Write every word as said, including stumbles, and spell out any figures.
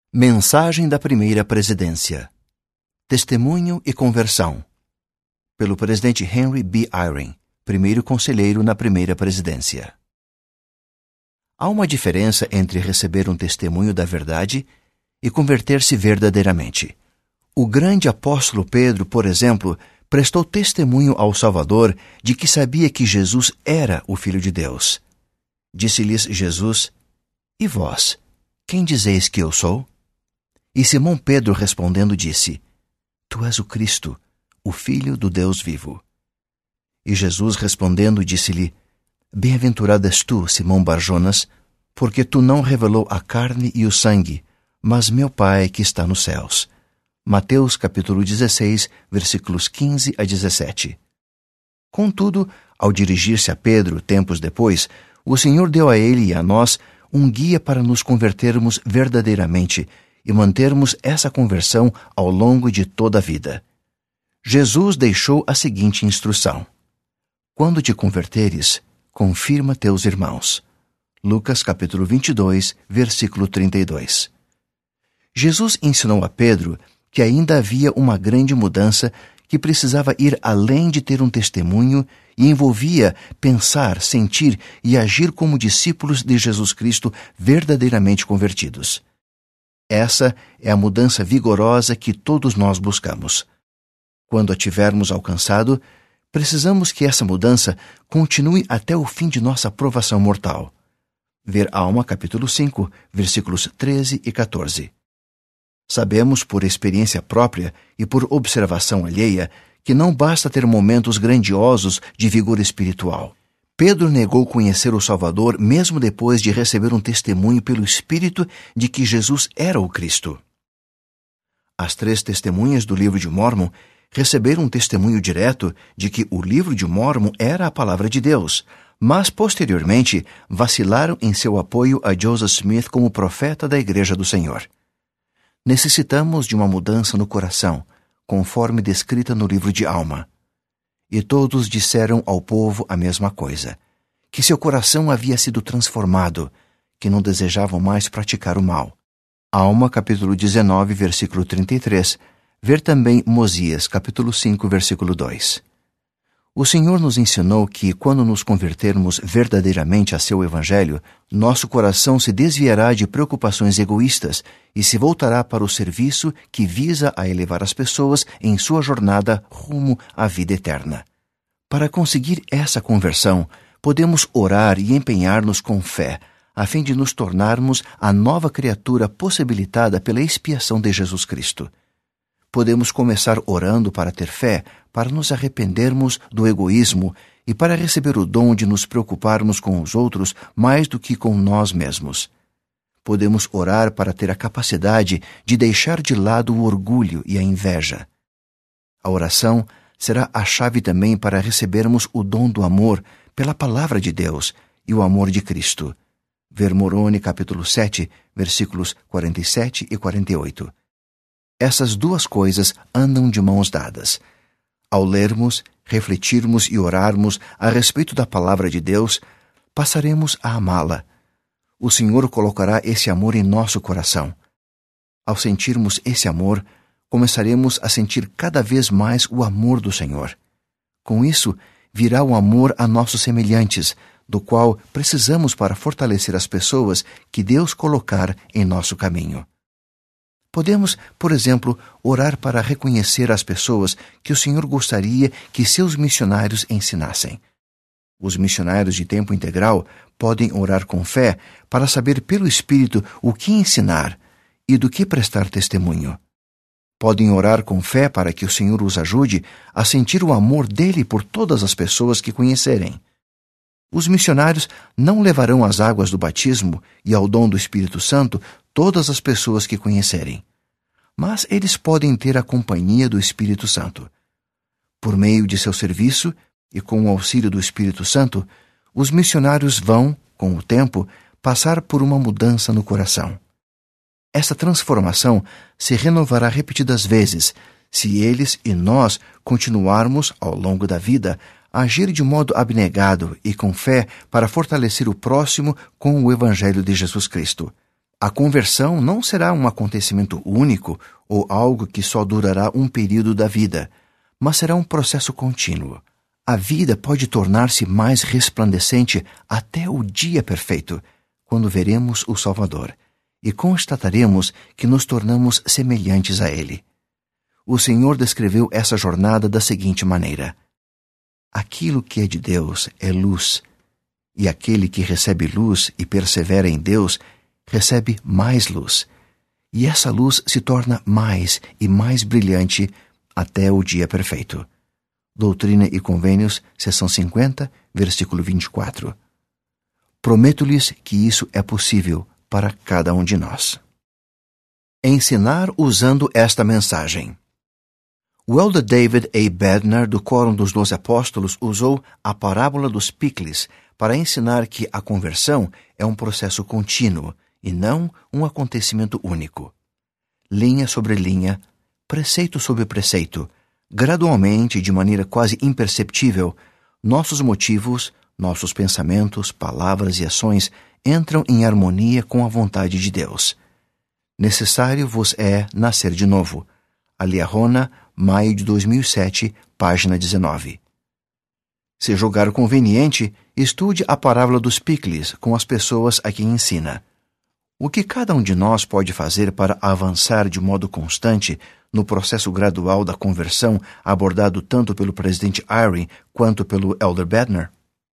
Mensagem da Primeira Presidência. Testemunho e conversão. Pelo presidente Henry B. Eyring, primeiro conselheiro na Primeira Presidência. Há uma diferença entre receber um testemunho da verdade e converter-se verdadeiramente. O grande apóstolo Pedro, por exemplo, prestou testemunho ao Salvador de que sabia que Jesus era o Filho de Deus. Disse-lhes Jesus: "E vós, quem dizeis que eu sou?" E Simão Pedro respondendo disse: "Tu és o Cristo, o Filho do Deus vivo." E Jesus respondendo disse-lhe: "Bem-aventurado és tu, Simão Barjonas, porque tu não revelou a carne e o sangue, mas meu Pai que está nos céus." Mateus capítulo dezesseis, versículos quinze a dezessete. Contudo, ao dirigir-se a Pedro tempos depois, o Senhor deu a ele e a nós um guia para nos convertermos verdadeiramente e mantermos essa conversão ao longo de toda a vida. Jesus deixou a seguinte instrução: "Quando te converteres, confirma teus irmãos." Lucas capítulo vinte e dois, versículo trinta e dois. Jesus ensinou a Pedro que ainda havia uma grande mudança que precisava ir além de ter um testemunho e envolvia pensar, sentir e agir como discípulos de Jesus Cristo verdadeiramente convertidos. Essa é a mudança vigorosa que todos nós buscamos. Quando a tivermos alcançado, precisamos que essa mudança continue até o fim de nossa provação mortal. Ver Alma, capítulo cinco, versículos treze e quatorze. Sabemos por experiência própria e por observação alheia que não basta ter momentos grandiosos de vigor espiritual. Pedro negou conhecer o Salvador mesmo depois de receber um testemunho pelo Espírito de que Jesus era o Cristo. As três testemunhas do livro de Mórmon receberam um testemunho direto de que o livro de Mórmon era a palavra de Deus, mas posteriormente vacilaram em seu apoio a Joseph Smith como profeta da Igreja do Senhor. Necessitamos de uma mudança no coração, conforme descrita no livro de Alma. E todos disseram ao povo a mesma coisa, que seu coração havia sido transformado, que não desejavam mais praticar o mal. Alma, capítulo dezenove, versículo trinta e três, ver também Mosias, capítulo cinco, versículo dois. O Senhor nos ensinou que, quando nos convertermos verdadeiramente a seu Evangelho, nosso coração se desviará de preocupações egoístas e se voltará para o serviço que visa a elevar as pessoas em sua jornada rumo à vida eterna. Para conseguir essa conversão, podemos orar e empenhar-nos com fé, a fim de nos tornarmos a nova criatura possibilitada pela expiação de Jesus Cristo. Podemos começar orando para ter fé, para nos arrependermos do egoísmo e para receber o dom de nos preocuparmos com os outros mais do que com nós mesmos. Podemos orar para ter a capacidade de deixar de lado o orgulho e a inveja. A oração será a chave também para recebermos o dom do amor pela palavra de Deus e o amor de Cristo. Ver Moroni, capítulo sete, versículos quarenta e sete e quarenta e oito. Essas duas coisas andam de mãos dadas. Ao lermos, refletirmos e orarmos a respeito da palavra de Deus, passaremos a amá-la. O Senhor colocará esse amor em nosso coração. Ao sentirmos esse amor, começaremos a sentir cada vez mais o amor do Senhor. Com isso, virá o amor a nossos semelhantes, do qual precisamos para fortalecer as pessoas que Deus colocar em nosso caminho. Podemos, por exemplo, orar para reconhecer as pessoas que o Senhor gostaria que seus missionários ensinassem. Os missionários de tempo integral podem orar com fé para saber pelo Espírito o que ensinar e do que prestar testemunho. Podem orar com fé para que o Senhor os ajude a sentir o amor dele por todas as pessoas que conhecerem. Os missionários não levarão às águas do batismo e ao dom do Espírito Santo todas as pessoas que conhecerem, mas eles podem ter a companhia do Espírito Santo. Por meio de seu serviço e com o auxílio do Espírito Santo, os missionários vão, com o tempo, passar por uma mudança no coração. Essa transformação se renovará repetidas vezes, se eles e nós continuarmos, ao longo da vida, a agir de modo abnegado e com fé para fortalecer o próximo com o Evangelho de Jesus Cristo. A conversão não será um acontecimento único ou algo que só durará um período da vida, mas será um processo contínuo. A vida pode tornar-se mais resplandecente até o dia perfeito, quando veremos o Salvador, e constataremos que nos tornamos semelhantes a Ele. O Senhor descreveu essa jornada da seguinte maneira: aquilo que é de Deus é luz, e aquele que recebe luz e persevera em Deus recebe mais luz, e essa luz se torna mais e mais brilhante até o dia perfeito. Doutrina e Convênios, seção cinquenta, versículo vinte e quatro. Prometo-lhes que isso é possível para cada um de nós. Ensinar usando esta mensagem. O elder David A. Bednar, do Quórum dos Doze Apóstolos, usou a parábola dos picles para ensinar que a conversão é um processo contínuo e não um acontecimento único. Linha sobre linha, preceito sobre preceito, gradualmente, de maneira quase imperceptível, nossos motivos, nossos pensamentos, palavras e ações entram em harmonia com a vontade de Deus. Necessário vos é nascer de novo. Aliahona, maio de dois mil e sete, página dezenove. Se julgar conveniente, estude a parábola dos picles com as pessoas a quem ensina. O que cada um de nós pode fazer para avançar de modo constante no processo gradual da conversão abordado tanto pelo presidente Eyring quanto pelo elder Bednar?